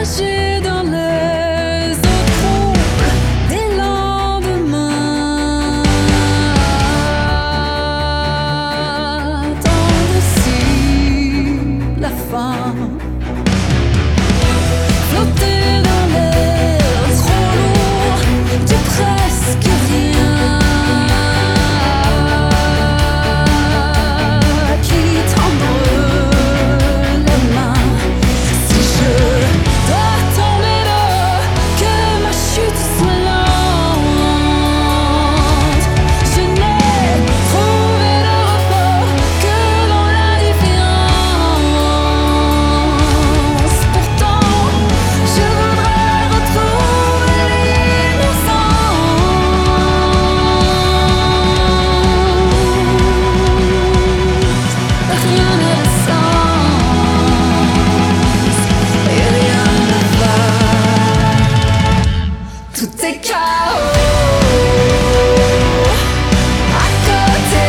nager dans les eaux troubles des lendemains. Attendre si la fin. Flotter dans l'air trop lourd du presque rien. Qui tendre les mains. Si je dois tomber là, que ma chute soit lente. Je n'ai trouvé de repos que dans l'indifférence. Pourtant, je voudrais retrouver l'innocence. Rien n'a de sens et rien ne va. Tout est chaos à côté.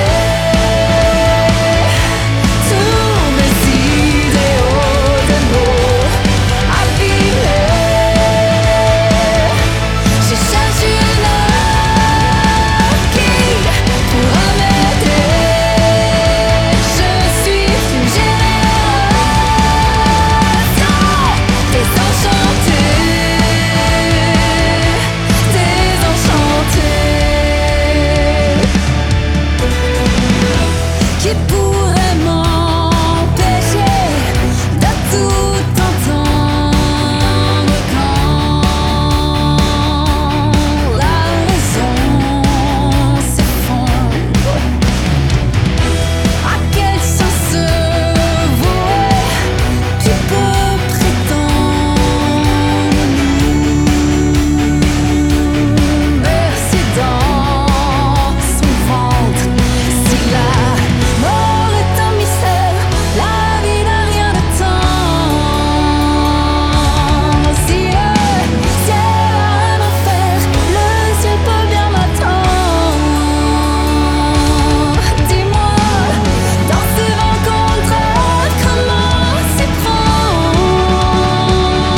Tous mes idéaux de mots abîmés. Je cherche une heure qui pourra m'aider. Je suis une génération désenchantée, qui pourrait m'empêcher de tout entendre quand la raison s'effondre. À quel sens se vouer? Tu peux prétendre nous bercer dans son ventre. Si la mort est un mystère, la vie n'a rien de temps. Si le ciel a un enfer, le ciel peut bien m'attendre. Dis-moi, dans ces rencontres, comment s'y prendre?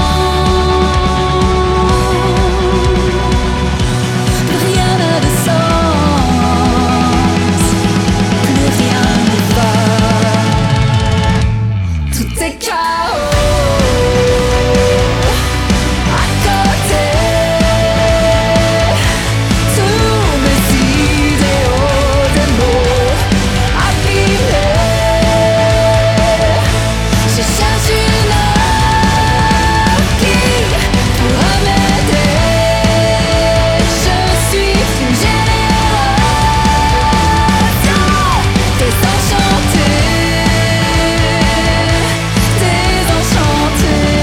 Rien n'a de sens, plus rien ne va. Tout est chaos à côté. Tous mes idéaux de mots abîmés. Je cherche une heure qui pourra m'aider. Je suis une génération désenchantée, désenchantée.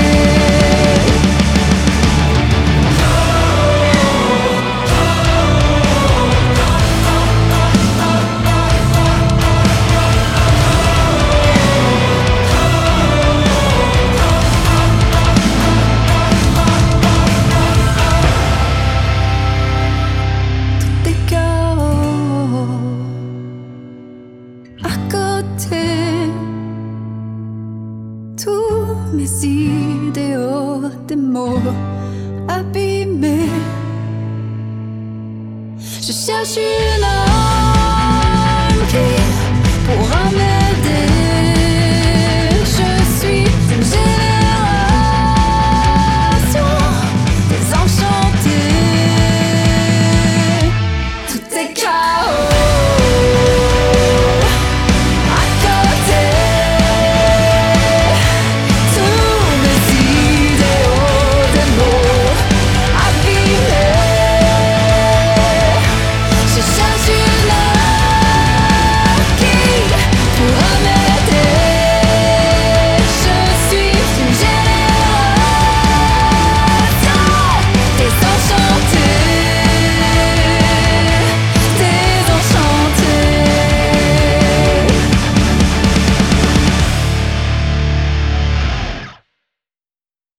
Des chaos à côté. Tous mes idéaux, des mots abîmés. Je cherche une